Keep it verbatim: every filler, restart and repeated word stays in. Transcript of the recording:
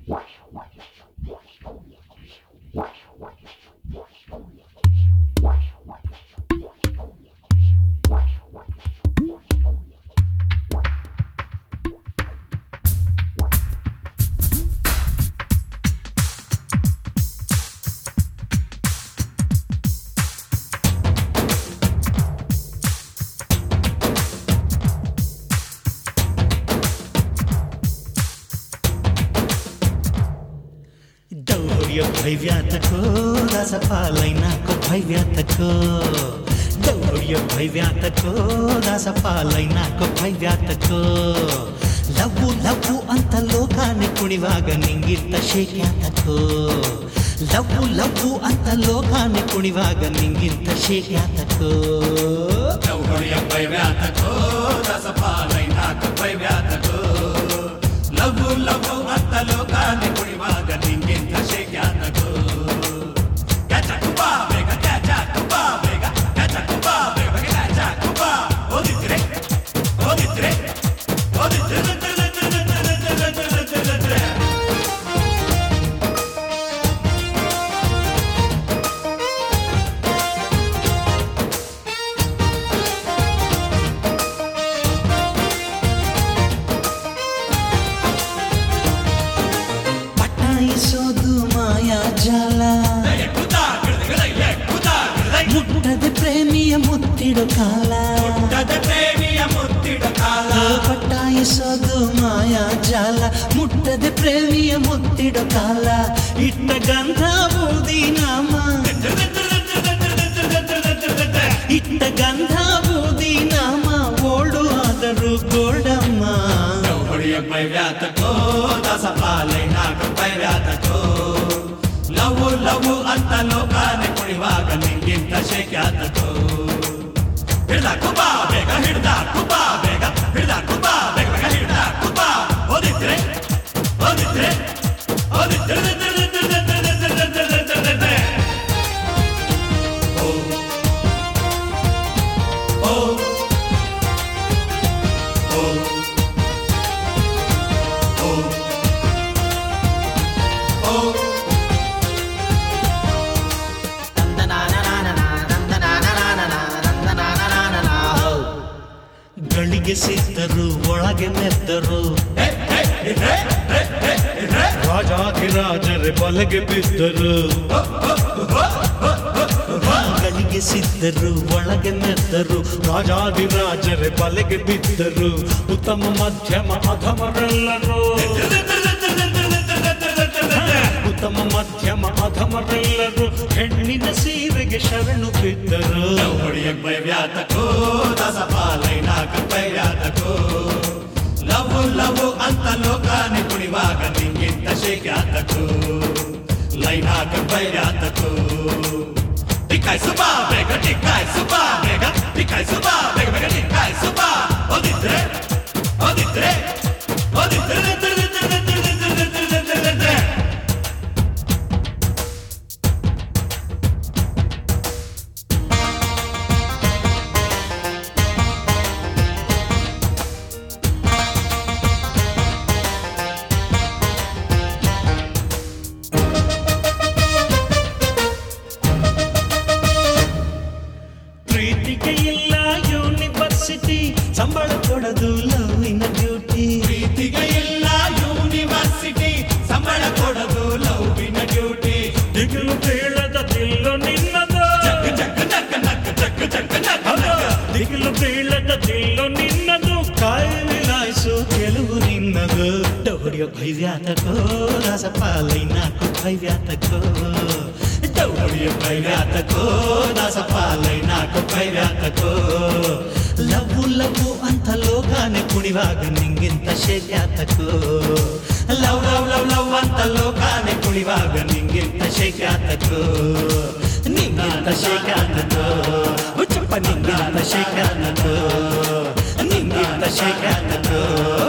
भैव्यातको दासपालैनाको भैव्यातको दौड्यो भैव्यातको दासपालैनाको भैव्यातको लव्वु लव्वु ಅಂತ ಲೋಕಾನೆ ಕುಣಿವಾಗ ನಿಂಗಿಂತ ಶೇಕ್ಯಾತಕೋ ಲವ್ವು ಲವ್ವು ಅಂತ ಲೋಕಾನೆ ಕುಣಿವಾಗ ನಿಂಗಿಂತ ಶೇಕ್ಯಾತಕೋ ದೌಡ್ಯ ಭೈವ್ಯಾತಕೋ दासपालैनाको भैव्यातको ಲವ್ವು ಲವ್ವು ಅಂತ ಲೋಕಾನೆ ಕುಣಿವಾಗ ನಿಂಗಿಂತ ಶೇಕ್ಯಾತಕೋ ಪಟಾಯಿಸೋದು ಮಾಯಾ ಜಾಲ ಮುಟ್ಟದ ಪ್ರೇಮಿಯ ಮುತ್ತಿಡೋ ಕಾಲ ಪ್ರೇಮಿಯ ಮುತ್ತಿಡೋ ಕಾಲ ಪಟಾಯಿಸೋದು ಮಾಯಾ ಜಾಲ ಮುಟ್ಟದ ಪ್ರೇಮಿಯ ಮುತ್ತಿಡೋ ಕಾಲ ಇಟ್ಟ ಗಂಧ ಬೂದಿ ನಾಮ ಇಟ್ಟ ಗಂಧ ಬೂದಿ ನಾಮ ಓಡು ಆದರೂ ಗೋಡಮ್ಮ ದೌಡ್ಯ ಭೈವ್ಯಾತಕೋ दासपालैनाको भैव्यातको ಲವ್ವು ಲವ್ವು ಅಂತ ಲೋಕಾನೆ ಕುಣಿವಾಗ ನಿಂಗಿಂತ ಶೇಕ್ಯಾತಕೋ ಹಿಡ್ದ ಕುಬಾ ಬೇಗ ಹಿಡ್ದ ಕುಬಾ ಬೇಗ ಹಿಡ್ದ ಕುಬಾ ಬೇಗ ಬೇಗ ಹಿಡ್ದ ಕುಬಾ ಓದಿದ್ರೆ ಓದಿದ್ರೆ ಓದಿದ್ರೆ ಓ ಓ ಓ ಓ ಗಳಿಗೆ ಸಿದ್ದರು ಒಳಗೆ ಮೆತ್ತರು ರಾಜಾಧಿರಾಜರೇ ಬಲೆಗೆ ಬಿದ್ದರು ಗಳಿಗೆ ಸಿದ್ದರು ಒಳಗೆ ಮೆತ್ತರು ರಾಜಾಧಿರಾಜರೇ ಬಲೆಗೆ ಬಿದ್ದರು ಉತ್ತಮ ಮಧ್ಯಮ ಅಧಮರೆಲ್ಲರೂ ಉತ್ತಮ ಮಧ್ಯಮ ಅಧಮರೆಲ್ಲರೂ ಹೆಣ್ಣಿನ ಸೀರೆಗೆ ಶರಣು ಬಿದ್ದರು ದೌಡ್ಯ ಭೈವ್ಯಾತಕೋ दासपालैनाको भैव्यातको ಲವ್ವು ಲವ್ವು ಅಂತ ಲೋಕಾನೆ ಕುಣಿವಾಗ ನಿಂಗಿಂತ ಶೇಕ್ಯಾತಕೋ ಲೈನಾಕ ಭೈವ್ಯಾತಕೋ ಟಿಕಾಯ್ ಸುಬಾ ಬೇಗ ಟಿಕಾಯ್ ಸುಬಾ ಬೇಗ ಟಿಕಾಯ್ ಸುಬಾ ಬೇಗ ಬೇಗ ಟಿಕಾಯ್ ಸುಬಾ ಓದಿದ್ರೆ ಓದಿದ್ರೆ ಓದಿದ್ರೆ ಪ್ರೀತಿಗೆ ಇಲ್ಲ ಯೂನಿವರ್ಸಿಟಿ ಸಂಬಳ ಕೊಡೋದು ಲವ್ವಿನ ಡ್ಯೂಟಿ ಪ್ರೀತಿಗೆ ಇಲ್ಲ ಯೂನಿವರ್ಸಿಟಿ ಸಂಬಳ ಕೊಡೋದು ಲವ್ವಿನ ಡ್ಯೂಟಿ ದಿಗಿಲು ಬೀಳದ ದಿಲ್ಲು ನಿನ್ನದು ಜಗ್ ಜಗ್ ನಕ್ ನಕ್ ಜಗ್ ಜಗ್ ನಕ್ ದಿಗಿಲು ಬೀಳದ ದಿಲ್ಲು ನಿನ್ನದು ಕಾಯಿ ವಿಲಾಯಿಸು ಗೆಲುವು ನಿನ್ನದು ದೌಡ್ಯ ಭೈವ್ಯಾತಕೋ दासपालैनाको भैव्यातको ದೌಡ್ಯ ಭೈವ್ಯಾತಕೋ दासपालैनाको भैव्यातको ಲವ್ವು ಲವ್ವು ಅಂತ ಲೋಕಾನೆ ಕುಣಿವಾಗ ನಿಂಗಿಂತ ಶೇಕ್ಯಾತಕೋ ಲವ್ ಲವ್ ಲವ್ ಲವ್ ಅಂತ ಲೋಕಾನೆ ಕುಣಿವಾಗ ನಿಂಗಿಂತ ಶೇಕ್ಯಾತಕೋ ನಿಂಗಿಂತ ಶೇಕ್ಯಾತಕೋ ಹುಚ್ಚಪ್ಪ ನಿಂಗಿಂತ ಶೇಕ್ಯಾತಕೋ ನಿಂಗಿಂತ ಶೇಕ್ಯಾತಕೋ